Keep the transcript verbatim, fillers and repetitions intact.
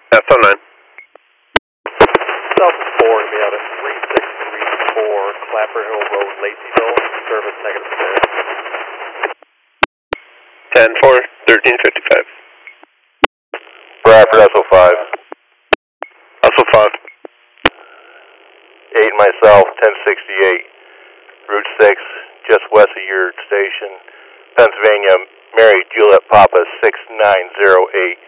That's on nine. South four to be out at three six three four, Clapper Hill Road, Laceyville, service negative clear. ten four, thirteen fifty-five. Bradford S O five. S O five. eight myself, ten sixty-eight, Route six, just west of your station, Pennsylvania, Mary Juliet Papa six nine zero eight.